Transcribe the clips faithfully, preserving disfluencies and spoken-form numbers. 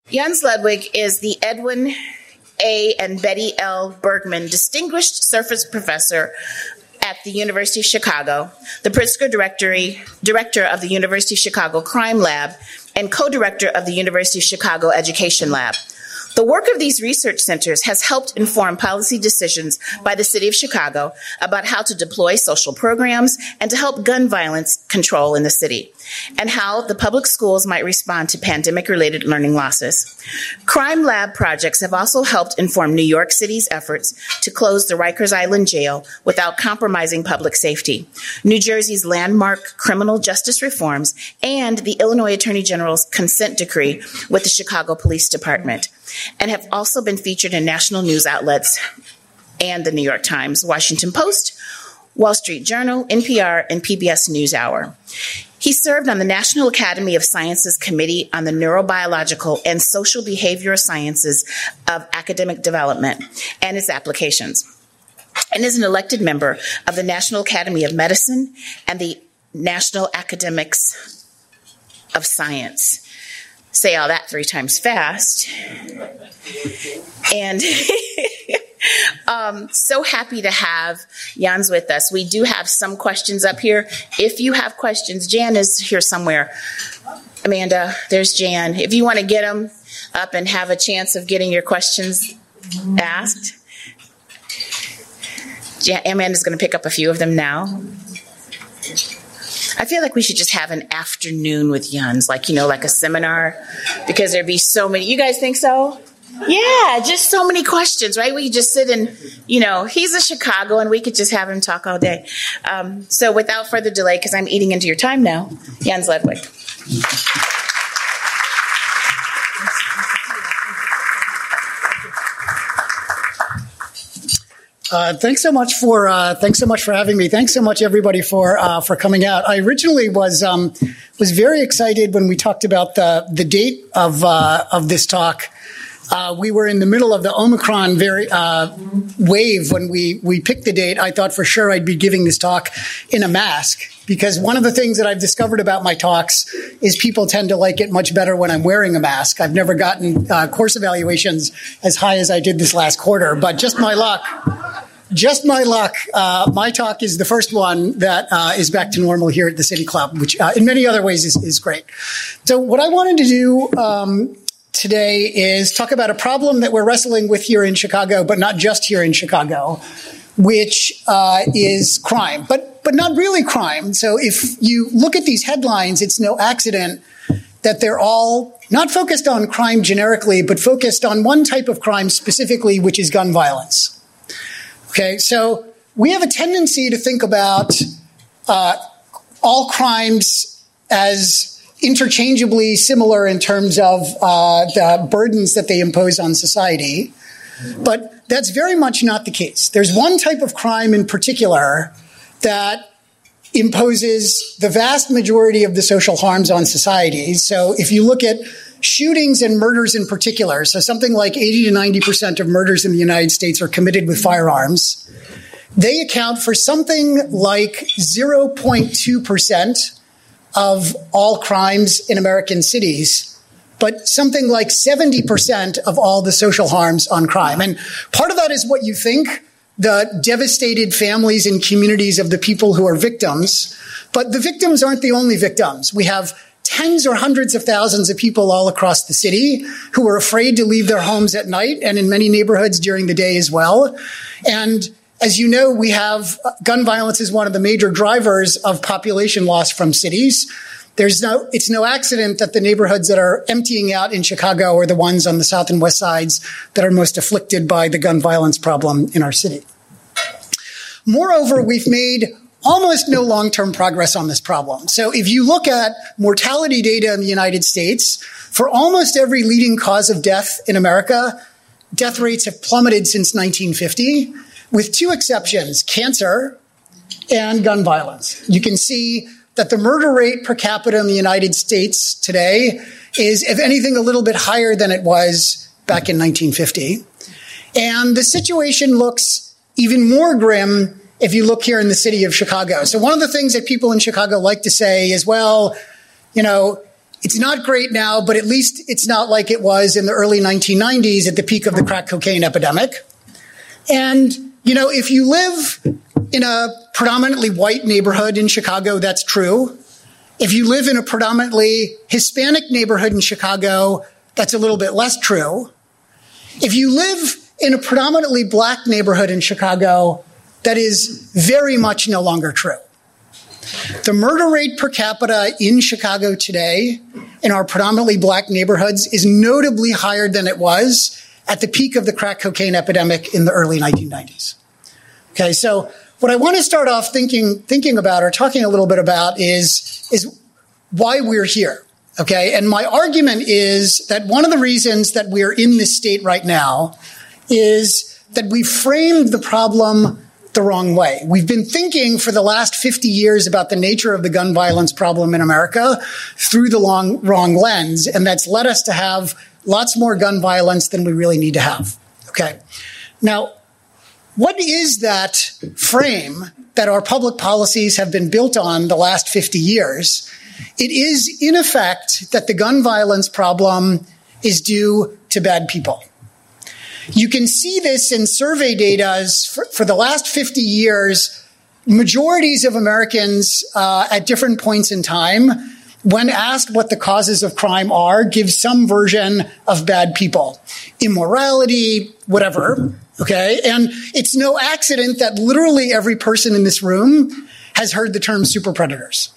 Jens Ludwig is the Edwin A. and Betty L. Bergman Distinguished Surface Professor at the University of Chicago, the Pritzker Directory, Director of the University of Chicago Crime Lab, and co-director of the University of Chicago Education Lab. The work of these research centers has helped inform policy decisions by the City of Chicago about how to deploy social programs and to help gun violence control in the city, and how the public schools might respond to pandemic-related learning losses. Crime Lab projects have also helped inform New York City's efforts to close the Rikers Island jail without compromising public safety, New Jersey's landmark criminal justice reforms, and the Illinois Attorney General's consent decree with the Chicago Police Department, and have also been featured in national news outlets and the New York Times, Washington Post, Wall Street Journal, N P R, and P B S NewsHour. He served on the National Academy of Sciences Committee on the Neurobiological and Social Behavioral Sciences of Academic Development and its applications, and is an elected member of the National Academy of Medicine and the National Academics of Science. Say all that three times fast. And um, so happy to have Jens with us. We do have some questions up here. If you have questions, Jan is here somewhere. Amanda, there's Jan. If you want to get them up and have a chance of getting your questions asked, Jan, Amanda's going to pick up a few of them now. I feel like we should just have an afternoon with Jens, like, you know, like a seminar, because there'd be so many. You guys think so? Yeah, just so many questions, right? We could just sit and, you know, he's a Chicagoan. We could just have him talk all day. Um, so without further delay, because I'm eating into your time now, Jens Ludwig. Uh, thanks so much for uh, thanks so much for having me. Thanks so much, everybody, for uh, for coming out. I originally was um, was very excited when we talked about the the date of uh, of this talk. Uh, we were in the middle of the Omicron very uh, wave when we we picked the date. I thought for sure I'd be giving this talk in a mask, because one of the things that I've discovered about my talks is people tend to like it much better when I'm wearing a mask. I've never gotten uh, course evaluations as high as I did this last quarter, but just my luck. Just my luck. Uh, my talk is the first one that uh, is back to normal here at the City Club, which uh, in many other ways is, is great. So what I wanted to do um, today is talk about a problem that we're wrestling with here in Chicago, but not just here in Chicago, which uh, is crime, but but not really crime. So if you look at these headlines, it's no accident that they're all not focused on crime generically, but focused on one type of crime specifically, which is gun violence. Okay, so we have a tendency to think about uh, all crimes as interchangeably similar in terms of uh, the burdens that they impose on society, but that's very much not the case. There's one type of crime in particular that imposes the vast majority of the social harms on society. So if you look at shootings and murders in particular, so something like eighty to ninety percent of murders in the United States are committed with firearms. They account for something like zero point two percent of all crimes in American cities, but something like seventy percent of all the social harms on crime. And part of that is what you think, the devastated families and communities of the people who are victims. But the victims aren't the only victims. We have tens or hundreds of thousands of people all across the city who are afraid to leave their homes at night, and in many neighborhoods during the day as well. And as you know, we have gun violence is one of the major drivers of population loss from cities. There's no, it's no accident that the neighborhoods that are emptying out in Chicago are the ones on the south and west sides that are most afflicted by the gun violence problem in our city. Moreover, we've made almost no long-term progress on this problem. So if you look at mortality data in the United States, for almost every leading cause of death in America, death rates have plummeted since nineteen fifty, with two exceptions, cancer and gun violence. You can see that the murder rate per capita in the United States today is, if anything, a little bit higher than it was back in nineteen fifty. And the situation looks even more grim if you look here in the city of Chicago. So one of the things that people in Chicago like to say is, well, you know, It's not great now, but at least it's not like it was in the early nineteen nineties at the peak of the crack cocaine epidemic. And, you know, if you live in a predominantly white neighborhood in Chicago, that's true. If you live in a predominantly Hispanic neighborhood in Chicago, that's a little bit less true. If you live in a predominantly black neighborhood in Chicago, that is very much no longer true. The murder rate per capita in Chicago today in our predominantly black neighborhoods is notably higher than it was at the peak of the crack cocaine epidemic in the early nineteen nineties. Okay, so what I want to start off thinking thinking about or talking a little bit about is, is why we're here. Okay, and my argument is that one of the reasons that we're in this state right now is that we framed the problem the wrong way. We've been thinking for the last fifty years about the nature of the gun violence problem in America through the long, wrong lens, and that's led us to have lots more gun violence than we really need to have. Okay. Now, what is that frame that our public policies have been built on the last fifty years? It is, in effect, that the gun violence problem is due to bad people. You can see this in survey data for, for the last fifty years. Majorities of Americans uh, at different points in time, when asked what the causes of crime are, give some version of bad people. Immorality, whatever, okay? And it's no accident that literally every person in this room has heard the term super predators.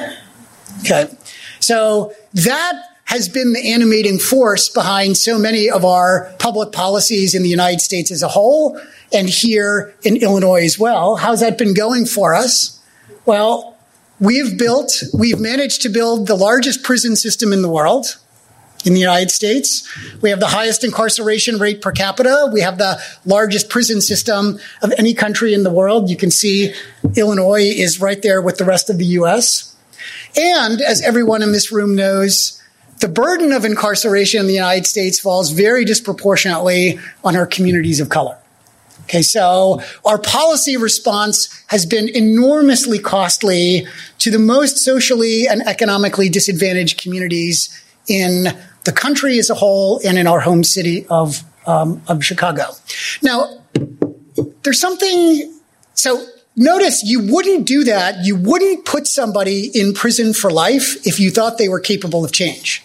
Okay, so that has been the animating force behind so many of our public policies in the United States as a whole, and here in Illinois as well. How's that been going for us? Well, we've built, we've managed to build the largest prison system in the world, in the United States. We have the highest incarceration rate per capita. We have the largest prison system of any country in the world. You can see Illinois is right there with the rest of the U S. And as everyone in this room knows, the burden of incarceration in the United States falls very disproportionately on our communities of color. Okay, so our policy response has been enormously costly to the most socially and economically disadvantaged communities in the country as a whole and in our home city of, um, of Chicago. Now, there's something, so notice you wouldn't do that. You wouldn't put somebody in prison for life if you thought they were capable of change.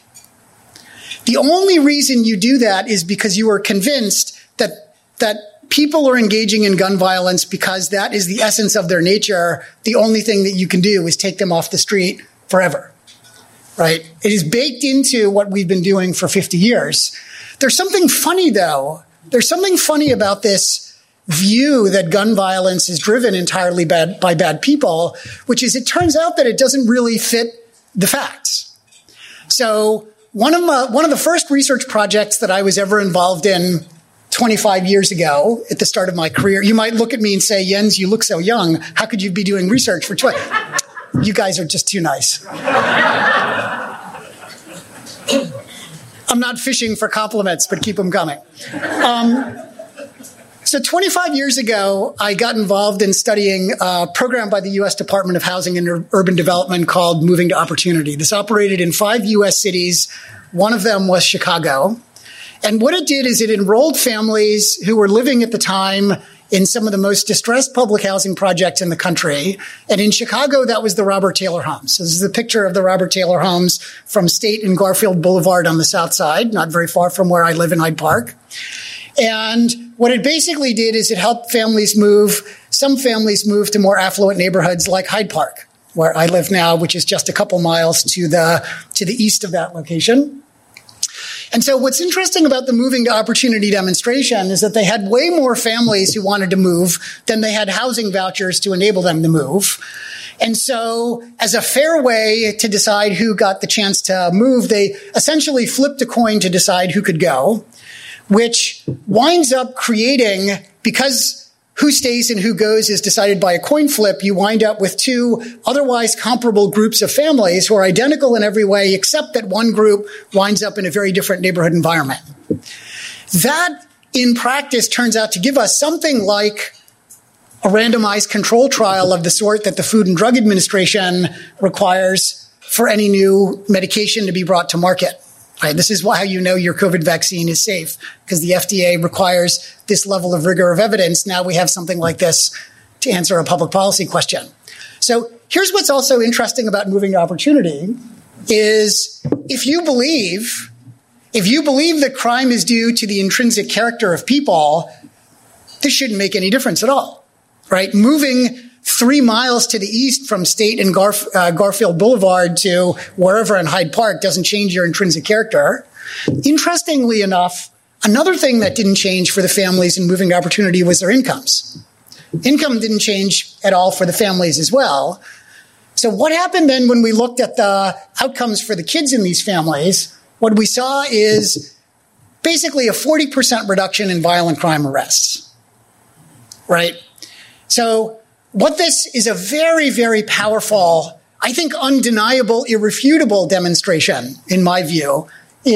The only reason you do that is because you are convinced that that people are engaging in gun violence because that is the essence of their nature. The only thing that you can do is take them off the street forever, right? It is baked into what we've been doing for fifty years. There's something funny, though. There's something funny about this view that gun violence is driven entirely bad, by bad people, which is it turns out that it doesn't really fit the facts. So one of my, one of the first research projects that I was ever involved in twenty-five years ago at the start of my career, you might look at me and say, Jens, you look so young. How could you be doing research for twenty? You guys are just too nice. I'm not fishing for compliments, but keep them coming. Um, So twenty-five years ago, I got involved in studying a program by the U S Department of Housing and Urban Development called Moving to Opportunity. This operated in five U S cities. One of them was Chicago. And what it did is it enrolled families who were living at the time in some of the most distressed public housing projects in the country. And in Chicago, that was the Robert Taylor Homes. So this is a picture of the Robert Taylor Homes from State and Garfield Boulevard on the south side, not very far from where I live in Hyde Park. And what it basically did is it helped families move, some families move to more affluent neighborhoods like Hyde Park, where I live now, which is just a couple miles to the, to the east of that location. And so what's interesting about the Moving to Opportunity demonstration is that they had way more families who wanted to move than they had housing vouchers to enable them to move. And so as a fair way to decide who got the chance to move, they essentially flipped a coin to decide who could go, which winds up creating, because who stays and who goes is decided by a coin flip, you wind up with two otherwise comparable groups of families who are identical in every way, except that one group winds up in a very different neighborhood environment. That, in practice, turns out to give us something like a randomized control trial of the sort that the Food and Drug Administration requires for any new medication to be brought to market. Right? This is how you know your COVID vaccine is safe, because the F D A requires this level of rigor of evidence. Now we have something like this to answer a public policy question. So here's what's also interesting about moving to opportunity is if you believe, if you believe that crime is due to the intrinsic character of people, this shouldn't make any difference at all, right? Moving three miles to the east from State and Garf- uh, Garfield Boulevard to wherever in Hyde Park doesn't change your intrinsic character. Interestingly enough, another thing that didn't change for the families in moving to opportunity was their incomes. Income didn't change at all for the families as well. So what happened then when we looked at the outcomes for the kids in these families? What we saw is basically a forty percent reduction in violent crime arrests, right? So what this is a very, very powerful, I think undeniable, irrefutable demonstration, in my view,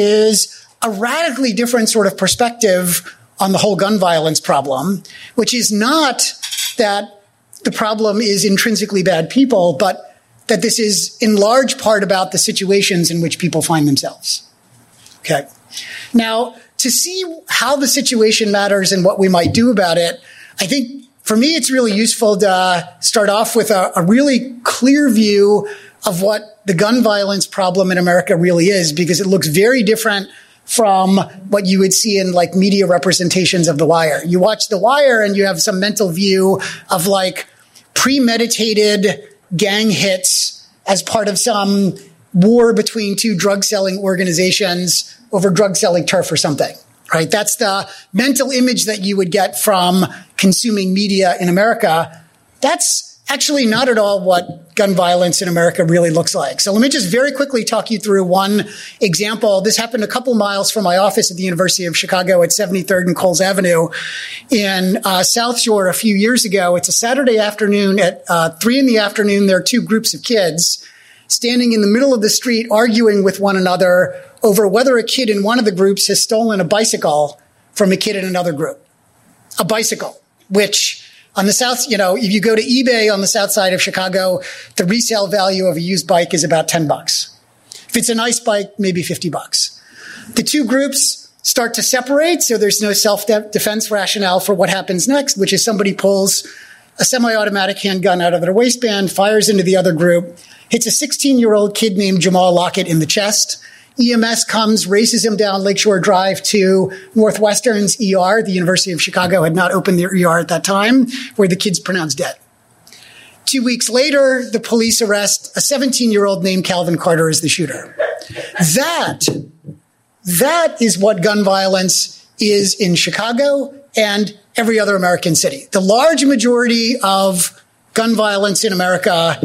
is a radically different sort of perspective on the whole gun violence problem, which is not that the problem is intrinsically bad people, but that this is in large part about the situations in which people find themselves. Okay. Now, to see how the situation matters and what we might do about it, I think for me, it's really useful to start off with a, a really clear view of what the gun violence problem in America really is, because it looks very different from what you would see in like media representations of The Wire. You watch The Wire and you have some mental view of like premeditated gang hits as part of some war between two drug selling organizations over drug selling turf or something. Right? That's the mental image that you would get from consuming media in America. That's actually not at all what gun violence in America really looks like. So let me just very quickly talk you through one example. This happened a couple miles from my office at the University of Chicago at seventy-third and Coles Avenue in uh, South Shore a few years ago. It's a Saturday afternoon at uh, three in the afternoon. There are two groups of kids standing in the middle of the street arguing with one another over whether a kid in one of the groups has stolen a bicycle from a kid in another group. A bicycle, which on the south, you know, if you go to eBay on the south side of Chicago, the resale value of a used bike is about ten bucks. If it's a nice bike, maybe fifty bucks. The two groups start to separate, so there's no self-defense rationale for what happens next, which is somebody pulls a semi-automatic handgun out of their waistband, fires into the other group, hits a sixteen-year-old kid named Jamal Lockett in the chest. E M S comes, races him down Lakeshore Drive to Northwestern's E R. The University of Chicago had not opened their E R at that time, where the kid's pronounced dead. Two weeks later, the police arrest a seventeen-year-old named Calvin Carter as the shooter. That, that is what gun violence is in Chicago and every other American city. The large majority of gun violence in America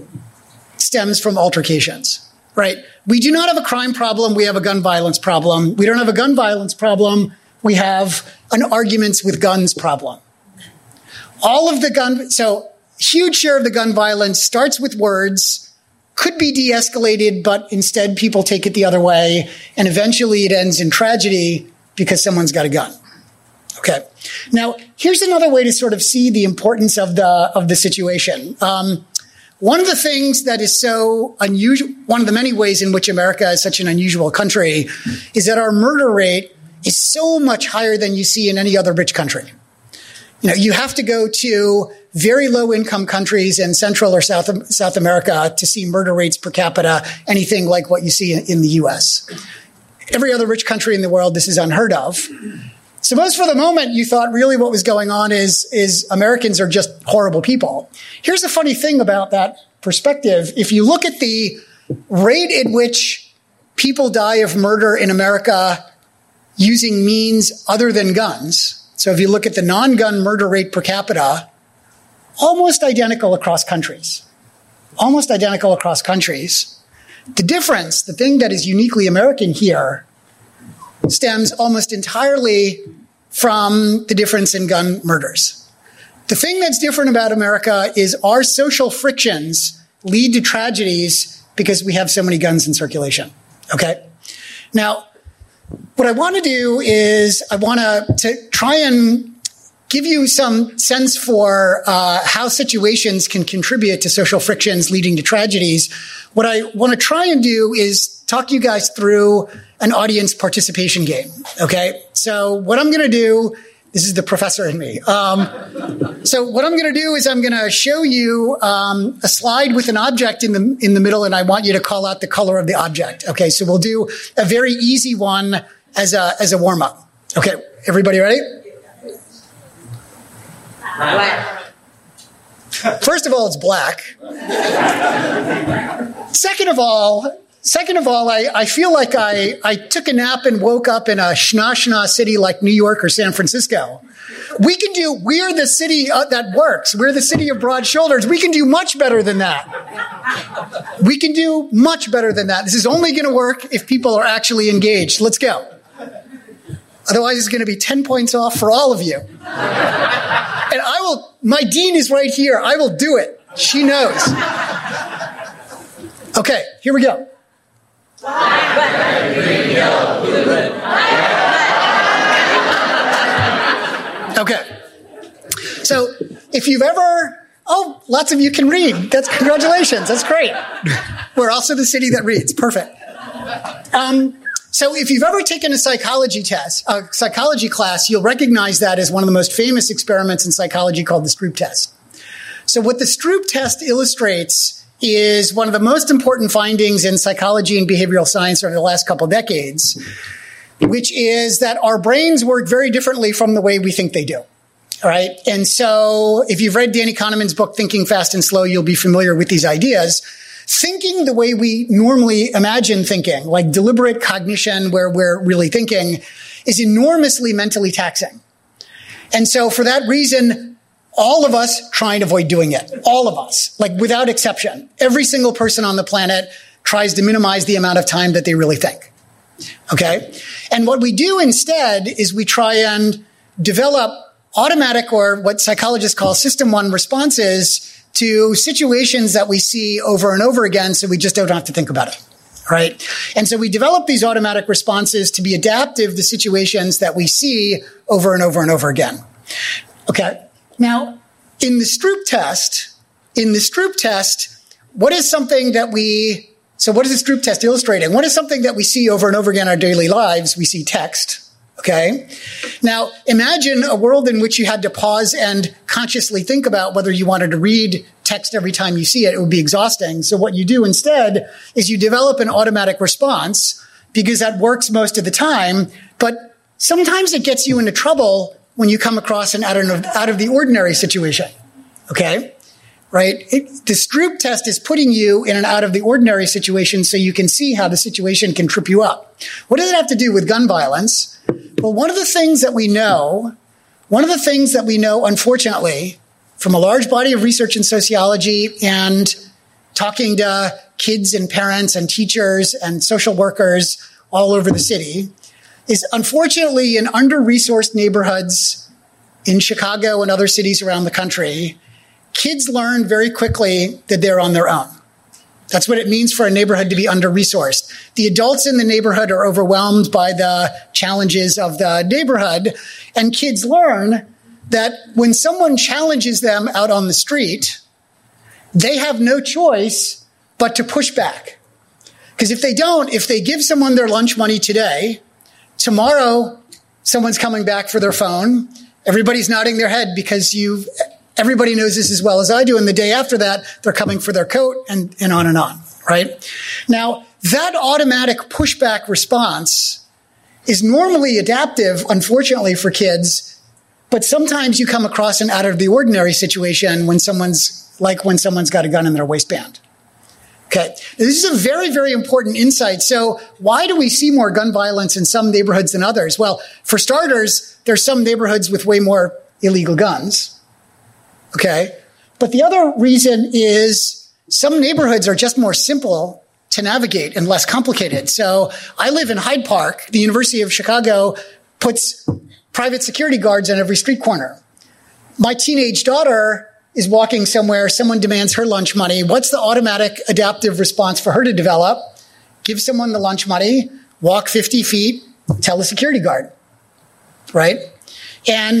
stems from altercations, right? We do not have a crime problem. We have a gun violence problem. We don't have a gun violence problem. We have an arguments with guns problem. All of the gun, so huge share of the gun violence starts with words, could be de-escalated, but instead people take it the other way. And eventually it ends in tragedy because someone's got a gun. Okay. Now, here's another way to sort of see the importance of the, of the situation. Um, One of the things that is so unusual, one of the many ways in which America is such an unusual country, is that our murder rate is so much higher than you see in any other rich country. You know, you have to go to very low income countries in Central or South, South America to see murder rates per capita, anything like what you see in, in the U S. Every other rich country in the world, this is unheard of. Suppose for the moment you thought really what was going on is, is Americans are just horrible people. Here's the funny thing about that perspective. If you look at the rate at which people die of murder in America using means other than guns, so if you look at the non-gun murder rate per capita, almost identical across countries. Almost identical across countries. The difference, the thing that is uniquely American here, stems almost entirely from the difference in gun murders. The thing that's different about America is our social frictions lead to tragedies because we have so many guns in circulation. Okay? Now, what I want to do is I want to, to try and give you some sense for uh, how situations can contribute to social frictions leading to tragedies, what I want to try and do is talk you guys through an audience participation game, okay? So what I'm going to do, this is the professor in me. Um, so what I'm going to do is I'm going to show you um, a slide with an object in the in the middle, and I want you to call out the color of the object, okay? So we'll do a very easy one as a as a warm-up. Okay, everybody ready? Black. First of all, it's black. Second of all, second of all, I, I feel like I, I took a nap and woke up in a schna-schna city like New York or San Francisco. We can do, we're the city uh, that works. We're the city of broad shoulders. We can do much better than that. We can do much better than that. This is only going to work if people are actually engaged. Let's go. Otherwise, it's going to be ten points off for all of you. And I will, my dean is right here. I will do it. She knows. Okay, here we go. Okay. So if you've ever, oh, lots of you can read. That's congratulations. That's great. We're also the city that reads. Perfect. Um, So if you've ever taken a psychology test, a psychology class, you'll recognize that as one of the most famous experiments in psychology called the Stroop test. So what the Stroop test illustrates is one of the most important findings in psychology and behavioral science over the last couple of decades, which is that our brains work very differently from the way we think they do. All right. And so if you've read Danny Kahneman's book, Thinking Fast and Slow, you'll be familiar with these ideas. Thinking the way we normally imagine thinking, like deliberate cognition where we're really thinking, is enormously mentally taxing. And so for that reason, all of us try and avoid doing it. All of us, like without exception. Every single person on the planet tries to minimize the amount of time that they really think. Okay? And what we do instead is we try and develop automatic, or what psychologists call system one responses to situations that we see over and over again, so we just don't have to think about it, right? And so we develop these automatic responses to be adaptive to situations that we see over and over and over again. Okay. Now, in the Stroop test, in the Stroop test, what is something that we, so what is the Stroop test illustrating? What is something that we see over and over again in our daily lives? We see text. Okay. Now, imagine a world in which you had to pause and consciously think about whether you wanted to read text every time you see it. It would be exhausting. So what you do instead is you develop an automatic response because that works most of the time. But sometimes it gets you into trouble when you come across an out of, out of the ordinary situation. Okay. Right. It, the Stroop test is putting you in an out of the ordinary situation so you can see how the situation can trip you up. What does it have to do with gun violence? Well, one of the things that we know, one of the things that we know, unfortunately, from a large body of research in sociology and talking to kids and parents and teachers and social workers all over the city, is unfortunately in under-resourced neighborhoods in Chicago and other cities around the country, kids learn very quickly that they're on their own. That's what it means for a neighborhood to be under-resourced. The adults in the neighborhood are overwhelmed by the challenges of the neighborhood, and kids learn that when someone challenges them out on the street, they have no choice but to push back. Because if they don't, if they give someone their lunch money today, tomorrow someone's coming back for their phone, everybody's nodding their head because you've everybody knows this as well as I do. And the day after that, they're coming for their coat and, and on and on, right? Now, that automatic pushback response is normally adaptive, unfortunately, for kids. But sometimes you come across an out of the ordinary situation when someone's, like when someone's got a gun in their waistband. Okay. This is a very, very important insight. So why do we see more gun violence in some neighborhoods than others? Well, for starters, there's some neighborhoods with way more illegal guns. Okay. But the other reason is some neighborhoods are just more simple to navigate and less complicated. So I live in Hyde Park. The University of Chicago puts private security guards on every street corner. My teenage daughter is walking somewhere. Someone demands her lunch money. What's the automatic adaptive response for her to develop? Give someone the lunch money, walk fifty feet, tell the security guard, right? And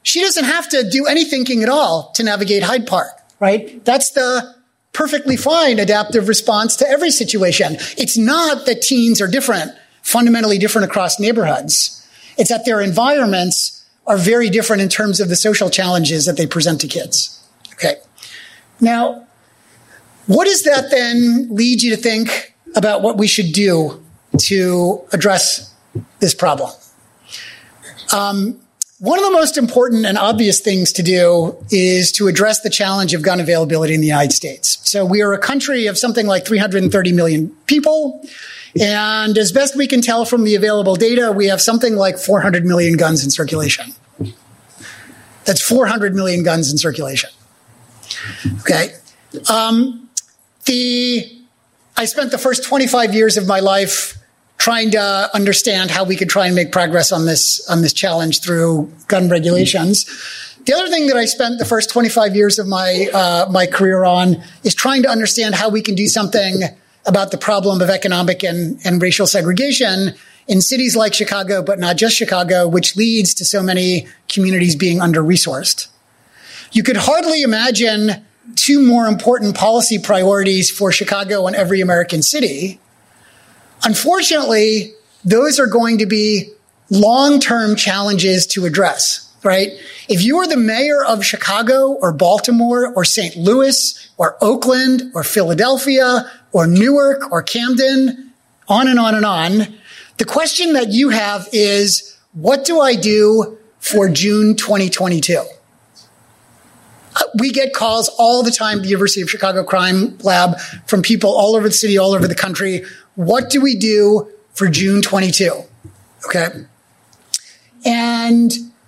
she doesn't have to do any thinking at all to navigate Hyde Park, right? That's the perfectly fine adaptive response to every situation. It's not that teens are different, fundamentally different across neighborhoods. It's that their environments are very different in terms of the social challenges that they present to kids. Okay. Now, what does that then lead you to think about what we should do to address this problem? Um, one of the most important and obvious things to do is to address the challenge of gun availability in the United States. So we are a country of something like three hundred thirty million people. And as best we can tell from the available data, we have something like four hundred million guns in circulation. That's four hundred million guns in circulation. Okay. Um, the, I spent the first twenty-five years of my life trying to understand how we could try and make progress on this, on this challenge through gun regulations. The other thing that I spent the first twenty-five years of my, uh, my career on is trying to understand how we can do something about the problem of economic and, and racial segregation in cities like Chicago, but not just Chicago, which leads to so many communities being under-resourced. You could hardly imagine two more important policy priorities for Chicago and every American city. Unfortunately, those are going to be long-term challenges to address, right? If you are the mayor of Chicago or Baltimore or Saint Louis or Oakland or Philadelphia or Newark or Camden, on and on and on, the question that you have is, what do I do for June twenty twenty-two? We get calls all the time at the University of Chicago Crime Lab from people all over the city, all over the country. What do we do for June twenty-two? Okay. And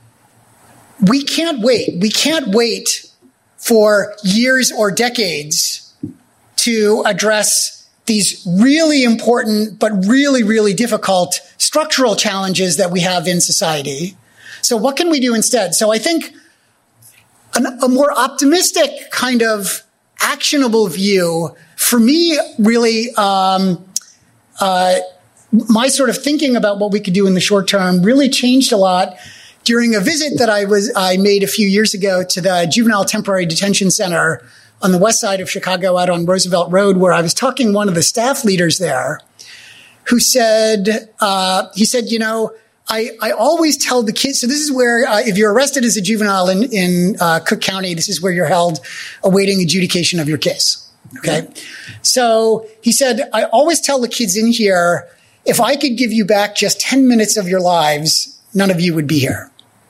we can't wait. We can't wait for years or decades to address these really important, but really, really difficult structural challenges that we have in society. So what can we do instead? So I think an, a more optimistic kind of actionable view for me really, um, uh, my sort of thinking about what we could do in the short term really changed a lot during a visit that I was, I made a few years ago to the Juvenile Temporary Detention Center on the west side of Chicago out on Roosevelt Road, where I was talking to one of the staff leaders there who said, uh, he said, you know, I, I always tell the kids, so this is where, uh, if you're arrested as a juvenile in, in uh, Cook County, this is where you're held awaiting adjudication of your case. Okay. So he said, I always tell the kids in here, if I could give you back just ten minutes of your lives, none of you would be here.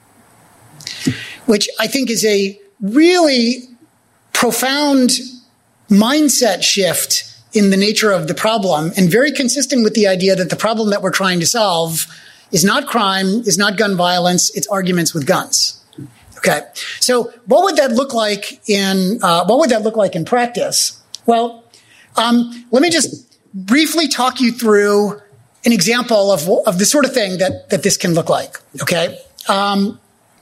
Which I think is a really profound mindset shift in the nature of the problem, and very consistent with the idea that the problem that we're trying to solve is not crime, is not gun violence, it's arguments with guns. Okay. So what would that look like in, uh, what would that look like in practice? Well, um, let me just briefly talk you through an example of, of the sort of thing that, that this can look like. Okay. Um,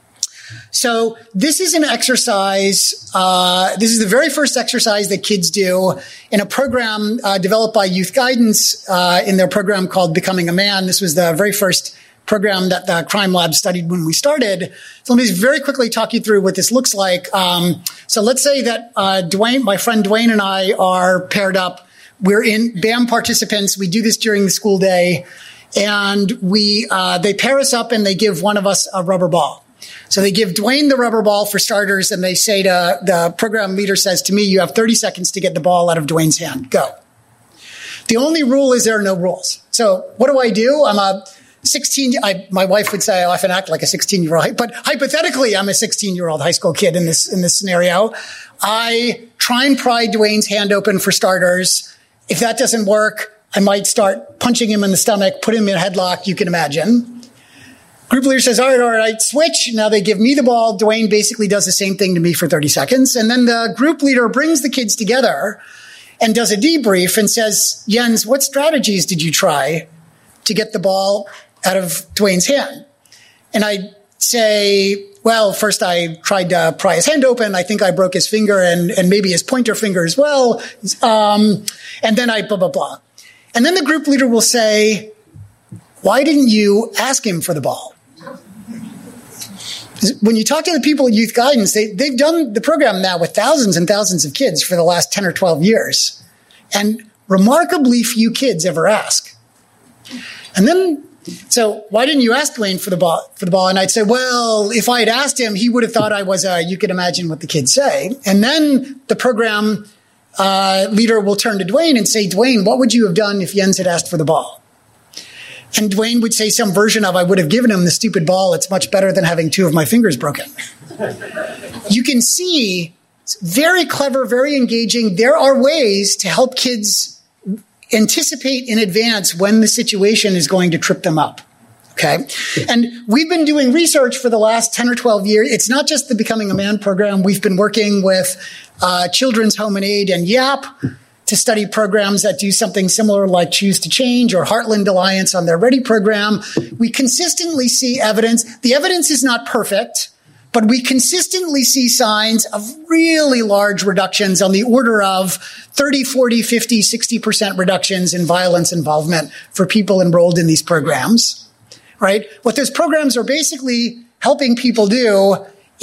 So this is an exercise, uh, this is the very first exercise that kids do in a program uh, developed by Youth Guidance uh, in their program called Becoming a Man. This was the very first program that the Crime Lab studied when we started. So let me just very quickly talk you through what this looks like. Um, so let's say that uh, Dwayne, my friend Dwayne and I are paired up. We're in B A M participants. We do this during the school day. And we uh, they pair us up and they give one of us a rubber ball. So they give Dwayne the rubber ball for starters, and they say to the program leader says to me, you have thirty seconds to get the ball out of Dwayne's hand. Go. The only rule is there are no rules. So what do I do? I'm a sixteen, I, my wife would say I often act like a sixteen-year-old, but hypothetically, I'm a sixteen-year-old high school kid in this, in this scenario. I try and pry Dwayne's hand open for starters. If that doesn't work, I might start punching him in the stomach, put him in a headlock, you can imagine. Group leader says, all right, all right, switch. Now they give me the ball. Dwayne basically does the same thing to me for thirty seconds. And then the group leader brings the kids together and does a debrief and says, Jens, what strategies did you try to get the ball out of Dwayne's hand? And I say, well, first I tried to pry his hand open. I think I broke his finger and, and maybe his pointer finger as well. Um, and then I blah, blah, blah. And then the group leader will say, why didn't you ask him for the ball? when you talk to the people at Youth Guidance, they, they've done the program now with thousands and thousands of kids for the last ten or twelve years. And remarkably few kids ever ask. And then, so why didn't you ask Dwayne for the ball, for the ball? And I'd say, well, if I had asked him, he would have thought I was a, you could imagine what the kids say. And then the program uh, leader will turn to Dwayne and say, Dwayne, what would you have done if Jens had asked for the ball? And Dwayne would say some version of, I would have given him the stupid ball. It's much better than having two of my fingers broken. You can see, it's very clever, very engaging. There are ways to help kids anticipate in advance when the situation is going to trip them up. Okay. And we've been doing research for the last ten or twelve years. It's not just the Becoming a Man program. We've been working with uh, Children's Home and Aid and YAP to study programs that do something similar like Choose to Change or Heartland Alliance on their Ready program. We consistently see evidence. The evidence is not perfect, but we consistently see signs of really large reductions on the order of thirty, forty, fifty, sixty percent reductions in violence involvement for people enrolled in these programs, right? What those programs are basically helping people do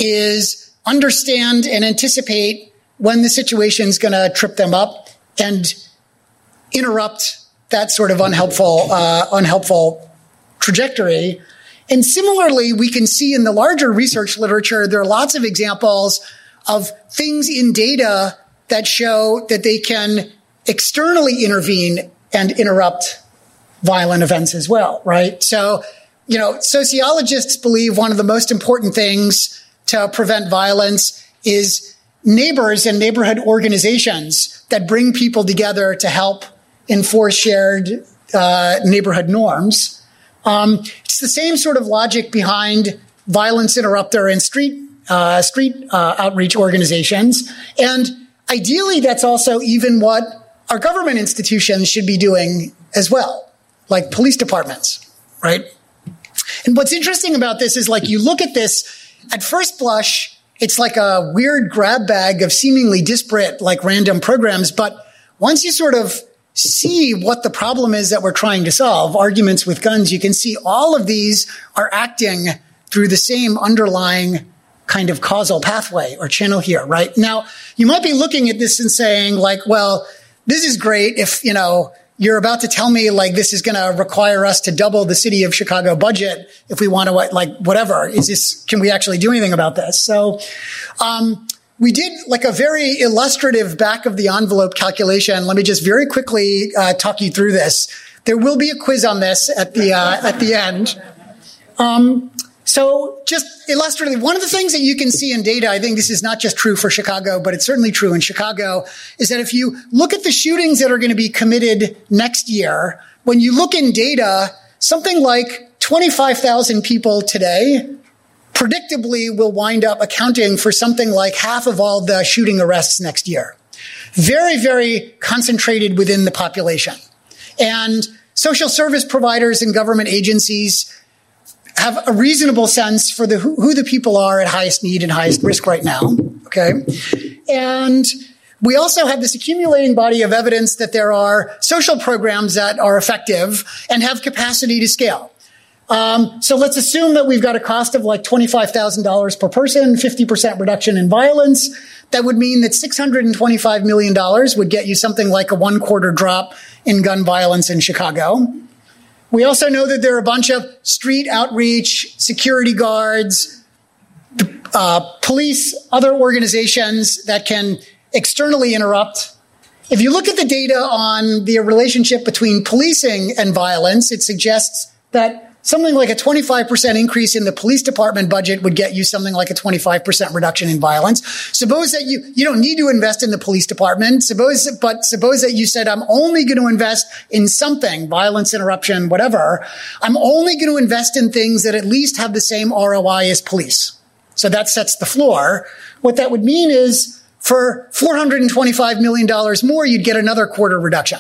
is understand and anticipate when the situation is going to trip them up and interrupt that sort of unhelpful, uh, unhelpful trajectory. And similarly, we can see in the larger research literature, there are lots of examples of things in data that show that they can externally intervene and interrupt violent events as well, right? So, you know, sociologists believe one of the most important things to prevent violence is neighbors and neighborhood organizations that bring people together to help enforce shared uh, neighborhood norms. Um, it's the same sort of logic behind violence interrupter and street uh, street uh, outreach organizations. And ideally, that's also even what our government institutions should be doing as well, like police departments, right? And what's interesting about this is, like, you look at this, at first blush, it's like a weird grab bag of seemingly disparate, like, random programs. But once you sort of see what the problem is that we're trying to solve, arguments with guns, you can see all of these are acting through the same underlying kind of causal pathway or channel here, right? Now, you might be looking at this and saying, like, well, this is great if, you know, you're about to tell me, like, this is going to require us to double the city of Chicago budget if we want to, like, whatever. Is this, can we actually do anything about this? So, um, we did like a very illustrative back of the envelope calculation. Let me just very quickly uh, talk you through this. There will be a quiz on this at the, uh, at the end. Um, So just illustratively, one of the things that you can see in data, I think this is not just true for Chicago, but it's certainly true in Chicago, is that if you look at the shootings that are going to be committed next year, when you look in data, something like twenty-five thousand people today predictably will wind up accounting for something like half of all the shooting arrests next year. Very, very concentrated within the population. And social service providers and government agencies have a reasonable sense for the who, who the people are at highest need and highest risk right now, okay? And we also have this accumulating body of evidence that there are social programs that are effective and have capacity to scale. Um, so let's assume that we've got a cost of like twenty-five thousand dollars per person, fifty percent reduction in violence. That would mean that six hundred twenty-five million dollars would get you something like a one-quarter drop in gun violence in Chicago. We also know that there are a bunch of street outreach, security guards, uh, police, other organizations that can externally interrupt. If you look at the data on the relationship between policing and violence, it suggests that something like a twenty-five percent increase in the police department budget would get you something like a twenty-five percent reduction in violence. Suppose that you, you don't need to invest in the police department. Suppose, but suppose that you said, I'm only going to invest in something, violence interruption, whatever. I'm only going to invest in things that at least have the same R O I as police. So that sets the floor. What that would mean is for four hundred twenty-five million dollars more, you'd get another quarter reduction.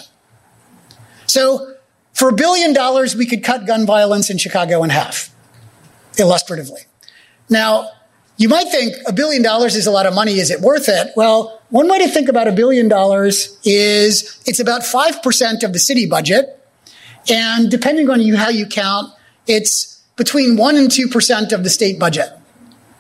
So for a billion dollars, we could cut gun violence in Chicago in half, illustratively. Now, you might think a billion dollars is a lot of money. Is it worth it? Well, one way to think about a billion dollars is it's about five percent of the city budget. And depending on you how you count, it's between one and two percent of the state budget.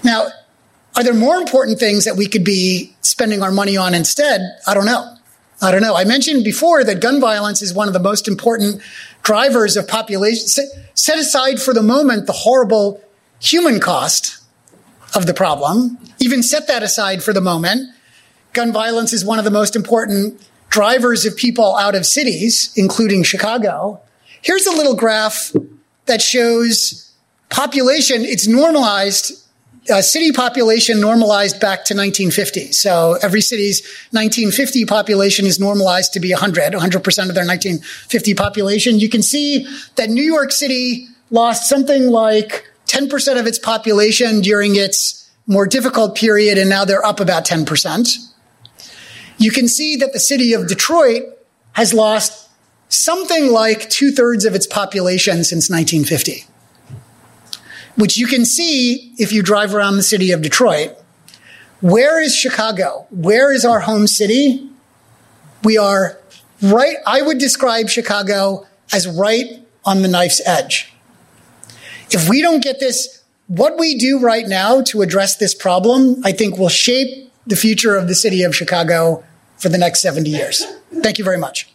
Now, are there more important things that we could be spending our money on instead? I don't know. I don't know. I mentioned before that gun violence is one of the most important drivers of population. Set aside for the moment the horrible human cost of the problem. Even set that aside for the moment. Gun violence is one of the most important drivers of people out of cities, including Chicago. Here's a little graph that shows population. It's normalized. Uh, city population normalized back to nineteen fifty. So every city's nineteen fifty population is normalized to be one hundred, one hundred percent of their nineteen fifty population. You can see that New York City lost something like ten percent of its population during its more difficult period, and now they're up about ten percent. You can see that the city of Detroit has lost something like two-thirds of its population since nineteen fifty. Which you can see if you drive around the city of Detroit. Where is Chicago? Where is our home city? We are right, I would describe Chicago as right on the knife's edge. If we don't get this, what we do right now to address this problem, I think will shape the future of the city of Chicago for the next seventy years. Thank you very much.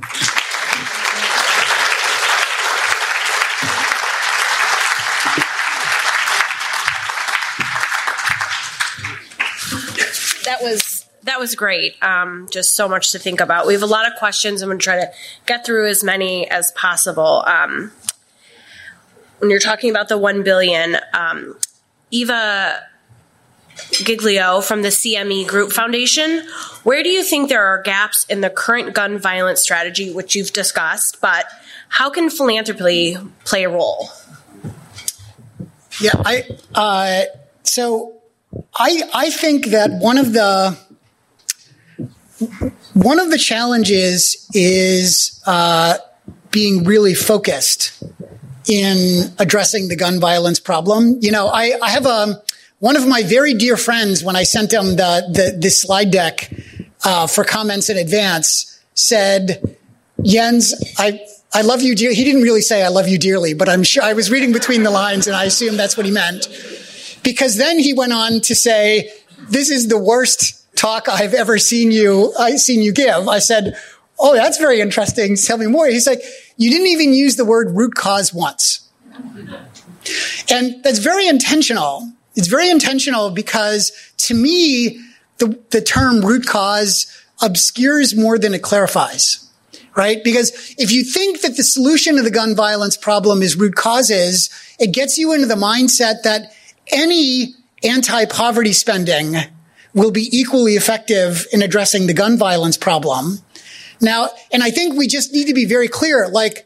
That was that was great. Um, just so much to think about. We have a lot of questions. I'm going to try to get through as many as possible. Um, when you're talking about the one billion dollars, um, Eva Giglio from the C M E Group Foundation, where do you think there are gaps in the current gun violence strategy, which you've discussed, but how can philanthropy play a role? Yeah, I uh, so. I, I think that one of the one of the challenges is uh, being really focused in addressing the gun violence problem. You know, I, I have a one of my very dear friends, when I sent him the the this slide deck uh, for comments in advance, said, "Jens, I." I love you dearly. He didn't really say I love you dearly, but I'm sure I was reading between the lines and I assume that's what he meant. Because then he went on to say, this is the worst talk I've ever seen you, I seen you give. I said, oh, that's very interesting. Tell me more. He's like, you didn't even use the word root cause once. And that's very intentional. It's very intentional because to me, the, the term root cause obscures more than it clarifies. Right? Because if you think that the solution to the gun violence problem is root causes, it gets you into the mindset that any anti-poverty spending will be equally effective in addressing the gun violence problem. Now, and I think we just need to be very clear, like,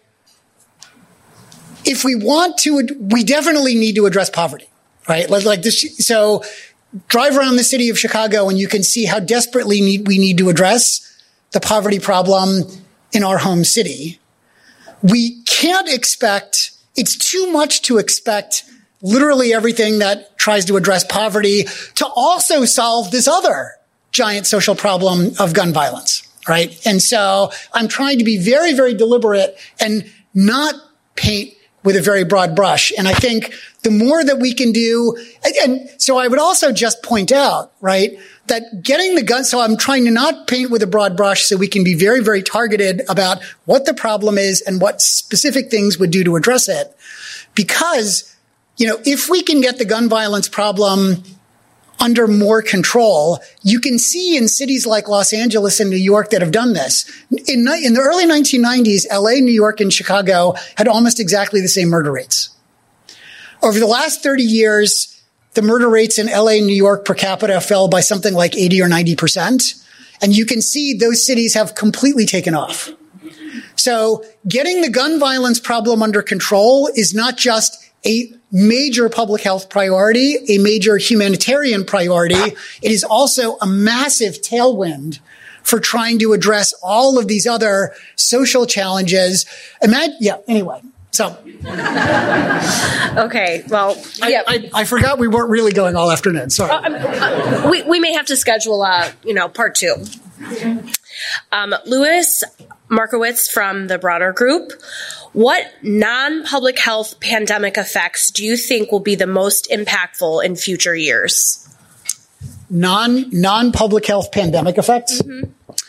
if we want to, we definitely need to address poverty, right? Like, like this, so drive around the city of Chicago and you can see how desperately need, we need to address the poverty problem in our home city. We can't expect, it's too much to expect literally everything that tries to address poverty to also solve this other giant social problem of gun violence, right? And so I'm trying to be very, very deliberate and not paint with a very broad brush. And I think the more that we can do, and, and so I would also just point out, right, that getting the gun, so I'm trying to not paint with a broad brush so we can be very, very targeted about what the problem is and what specific things would do to address it. Because, you know, if we can get the gun violence problem under more control, you can see in cities like Los Angeles and New York that have done this. In, in the early nineteen nineties, L A, New York, and Chicago had almost exactly the same murder rates. Over the last thirty years, the murder rates in L A and New York per capita fell by something like eighty or ninety percent. And you can see those cities have completely taken off. So getting the gun violence problem under control is not just a major public health priority, a major humanitarian priority. It is also a massive tailwind for trying to address all of these other social challenges. Imagine, yeah, anyway. So. Okay, well, yeah. I, I, I forgot we weren't really going all afternoon. Sorry. Uh, uh, we, we may have to schedule, uh, you know, part two. Um, Louis Markowitz from the Bronner Group. What non-public health pandemic effects do you think will be the most impactful in future years? Non, non-public health pandemic effects? Mm-hmm.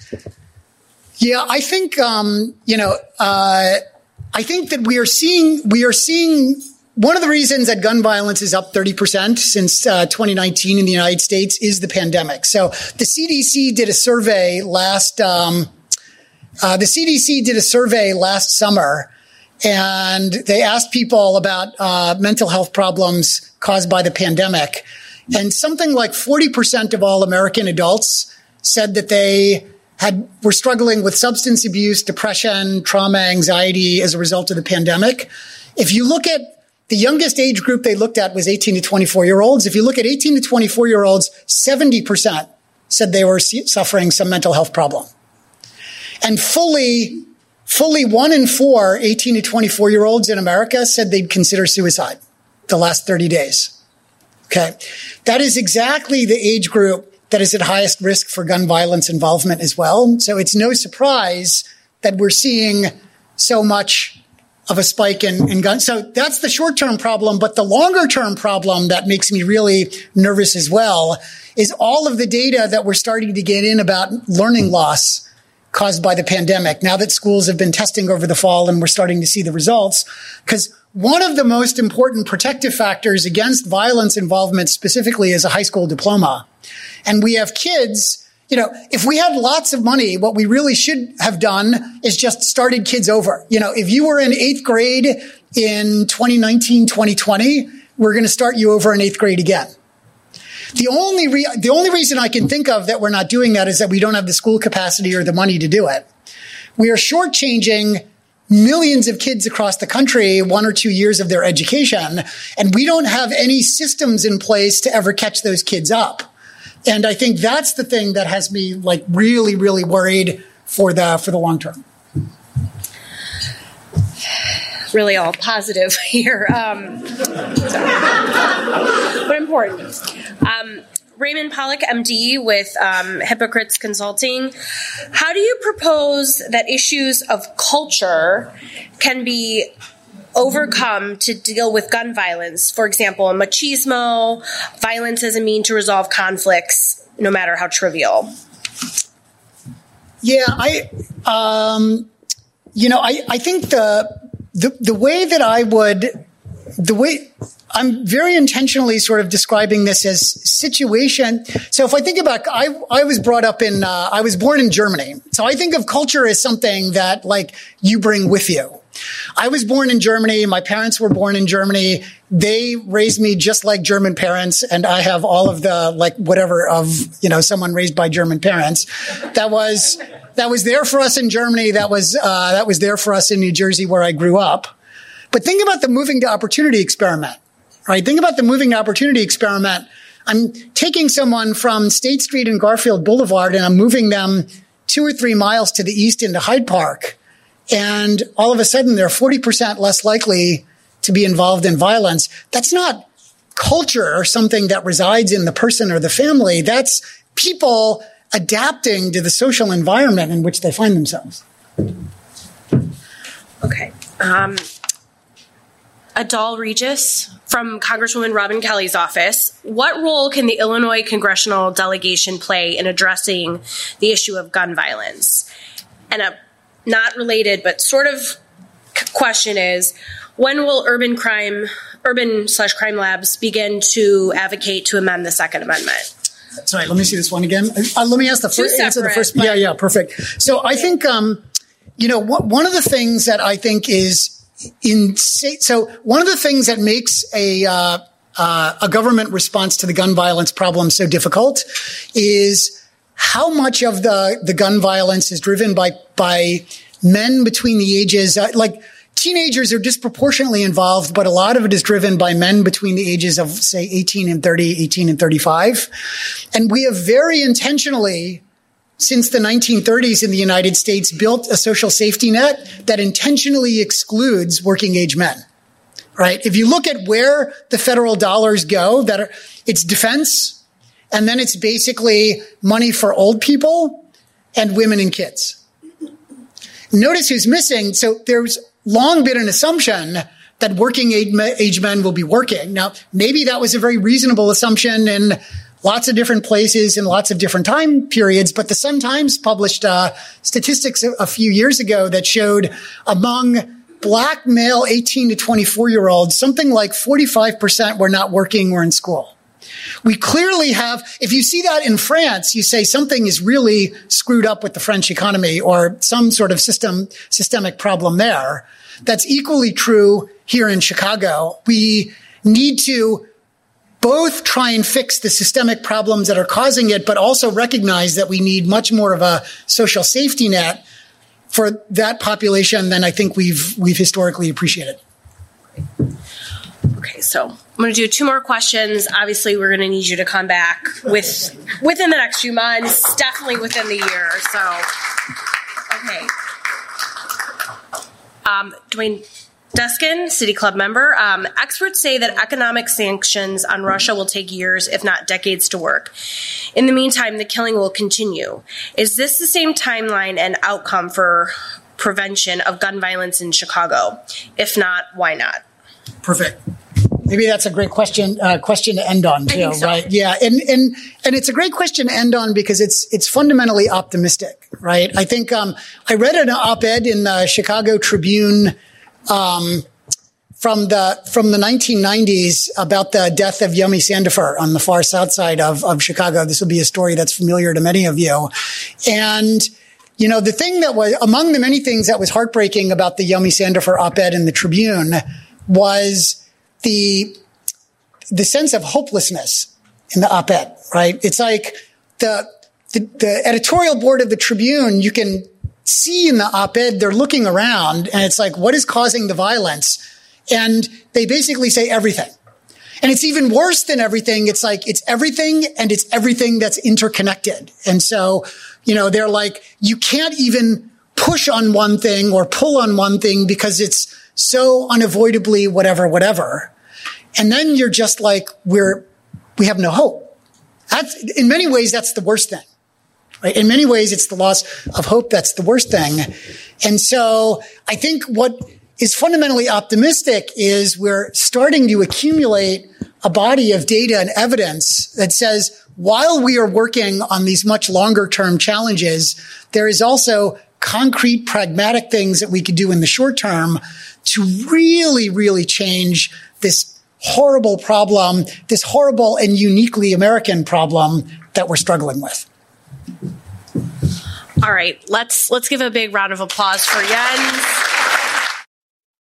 Yeah, I think, um, you know, uh, I think that we are seeing, we are seeing one of the reasons that gun violence is up thirty percent since uh, twenty nineteen in the United States is the pandemic. So the C D C did a survey last, um, uh, the C D C did a survey last summer, and they asked people about uh, mental health problems caused by the pandemic. And something like forty percent of all American adults said that they had were struggling with substance abuse, depression, trauma, anxiety as a result of the pandemic. If you look at the youngest age group they looked at was eighteen to twenty-four year olds. If you look at eighteen to twenty-four year olds, seventy percent said they were suffering some mental health problem. And fully, fully one in four eighteen to twenty-four year olds in America said they'd consider suicide the last thirty days. Okay. That is exactly the age group that is at highest risk for gun violence involvement as well. So it's no surprise that we're seeing so much of a spike in, in guns. So that's the short-term problem. But the longer-term problem that makes me really nervous as well is all of the data that we're starting to get in about learning loss caused by the pandemic. Now that schools have been testing over the fall and we're starting to see the results, because one of the most important protective factors against violence involvement specifically is a high school diploma. And we have kids. You know, if we had lots of money, what we really should have done is just started kids over. You know, if you were in eighth grade in twenty nineteen, twenty twenty, we're going to start you over in eighth grade again. The only re- the only reason I can think of that we're not doing that is that we don't have the school capacity or the money to do it. We are shortchanging millions of kids across the country one or two years of their education, and we don't have any systems in place to ever catch those kids up. And I think that's the thing that has me like really, really worried for the for the long term. Really all positive here, um, but important. Um, Raymond Pollock, M D with um, Hypocrites Consulting. How do you propose that issues of culture can be overcome to deal with gun violence? For example, machismo, violence as a mean to resolve conflicts, no matter how trivial. Yeah, I, um, you know, I, I think the, the, the way that I would, the way, I'm very intentionally sort of describing this as situation. So if I think about, I, I was brought up in, uh, I was born in Germany. So I think of culture as something that like you bring with you. I was born in Germany. My parents were born in Germany. They raised me just like German parents. And I have all of the, like, whatever of, you know, someone raised by German parents. That was, that was there for us in Germany. That was, uh, that was there for us in New Jersey where I grew up. But think about the moving to opportunity experiment, right? Think about the moving to opportunity experiment. I'm taking someone from State Street and Garfield Boulevard and I'm moving them two or three miles to the east into Hyde Park. And all of a sudden, they're forty percent less likely to be involved in violence. That's not culture or something that resides in the person or the family. That's people adapting to the social environment in which they find themselves. Okay. Um, Adal Regis from Congresswoman Robin Kelly's office. What role can the Illinois congressional delegation play in addressing the issue of gun violence? And a not related, but sort of question is, when will urban crime, urban slash crime labs begin to advocate to amend the Second Amendment? Sorry, let me see this one again. Uh, let me ask the first answer. The first, yeah, yeah, perfect. So I think, um, you know, wh- one of the things that I think is in, so one of the things that makes a uh, uh, a government response to the gun violence problem so difficult is how much of the, the gun violence is driven by, by men between the ages, uh, like teenagers are disproportionately involved, but a lot of it is driven by men between the ages of, say, eighteen and thirty, eighteen and thirty-five. And we have very intentionally, since the nineteen thirties in the United States, built a social safety net that intentionally excludes working age men, right? If you look at where the federal dollars go, that are, it's defense, and then it's basically money for old people and women and kids. Notice who's missing. So there's long been an assumption that working age men will be working. Now, maybe that was a very reasonable assumption in lots of different places and lots of different time periods, but the Sun-Times published uh, statistics a, a few years ago that showed among Black male eighteen to twenty-four year olds, something like forty-five percent were not working or in school. We clearly have, if you see that in France, you say something is really screwed up with the French economy or some sort of system, systemic problem there. That's equally true here in Chicago. We need to both try and fix the systemic problems that are causing it, but also recognize that we need much more of a social safety net for that population than I think we've we've historically appreciated. Okay, so I'm going to do two more questions. Obviously, we're going to need you to come back with within the next few months, definitely within the year. So, okay. Um, Dwayne Deskin, City Club member. Um, experts say that economic sanctions on Russia will take years, if not decades, to work. In the meantime, the killing will continue. Is this the same timeline and outcome for prevention of gun violence in Chicago? If not, why not? Perfect. Maybe that's a great question, uh, question to end on too, so. right? Yeah. And, and, and it's a great question to end on because it's, it's fundamentally optimistic, right? I think, um, I read an op-ed in the Chicago Tribune, um, from the, from the nineteen nineties about the death of Yummy Sandifer on the far south side of, of Chicago. This will be a story that's familiar to many of you. And, you know, the thing that was, among the many things that was heartbreaking about the Yummy Sandifer op-ed in the Tribune was the, the sense of hopelessness in the op-ed, right? It's like the, the, the editorial board of the Tribune, you can see in the op-ed, they're looking around and it's like, what is causing the violence? And they basically say everything. And it's even worse than everything. It's like, it's everything and it's everything that's interconnected. And so, you know, they're like, you can't even push on one thing or pull on one thing because it's so unavoidably whatever, whatever. And then you're just like, we're, we have no hope. That's, in many ways, that's the worst thing, right? In many ways, it's the loss of hope that's the worst thing. And so I think what is fundamentally optimistic is we're starting to accumulate a body of data and evidence that says, while we are working on these much longer term challenges, there is also concrete, pragmatic things that we could do in the short term to really, really change this horrible problem, this horrible and uniquely American problem that we're struggling with. All right, let's let's give a big round of applause for Jens.